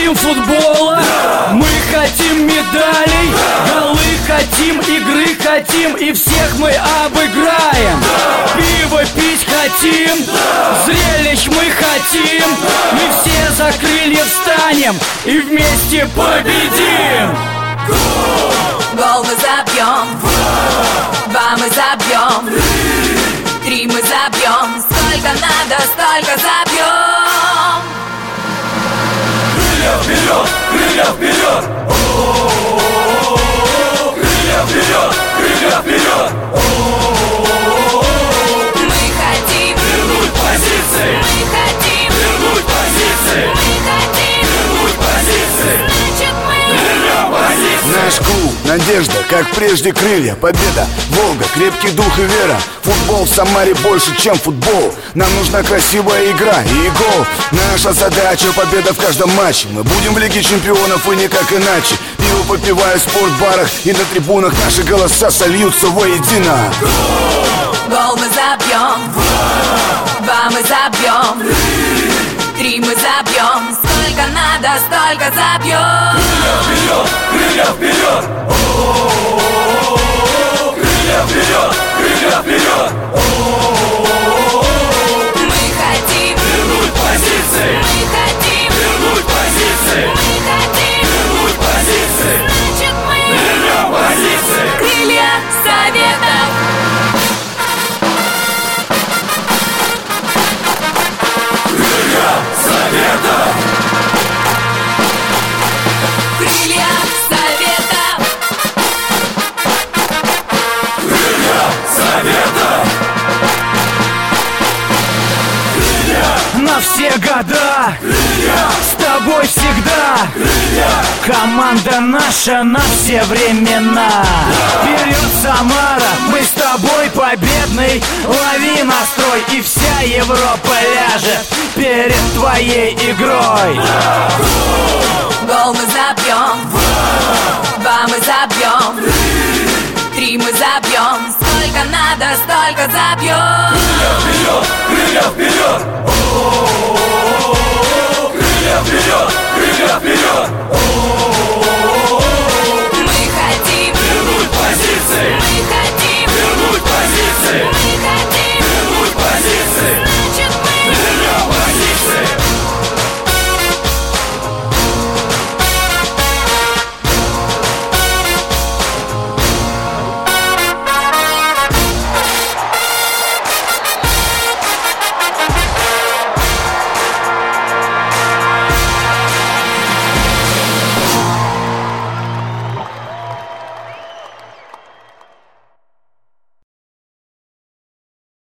хотим футбола, мы хотим медалей, голы хотим, игры хотим, и всех мы обыграем. Пиво пить хотим, зрелищ мы хотим, мы все за крылья встанем и вместе победим. Гол мы забьем, два мы забьем, три мы забьем, сколько надо, столько забьем. Крылья вперед, крылья вперед, крылья вперед, крылья вперед. Мы хотим вернуть позиции, мы хотим вернуть позиции, мы хотим вернуть позиции. значит мы Вернем позиции. Наш клуб, надежда, как прежде крылья, победа, Волга, крепкий дух и вера. Футбол в Самаре больше, чем футбол. Нам нужна красивая игра и гол. Наша задача — победа в каждом матче. Мы будем в Лиге чемпионов и никак иначе. Пиво попивая в спортбарах, и на трибунах наши голоса сольются воедино. гол мы забьем, два мы забьем, три мы забьем, сколько надо, столько забьем. Крылья вперед, крылья вперед, крылья вперед, крылья вперед. Мы хотим Вернуть позиции, мы хотим вернуть позиции, мы хотим вернуть позиции. значит мы Вернем позиции. крылья советов. Крылья Советов. Крылья советов. Крылья Советов. На все года с тобой всегда. Команда наша на все времена. Вперед, Самара, мы с тобой победный. Лови настрой, и вся Европа ляжет перед твоей игрой. Гол мы забьем, два мы забьем, три мы забьем, сколько надо, столько забьем. Крылья вперед, крылья вперед, крылья вперед.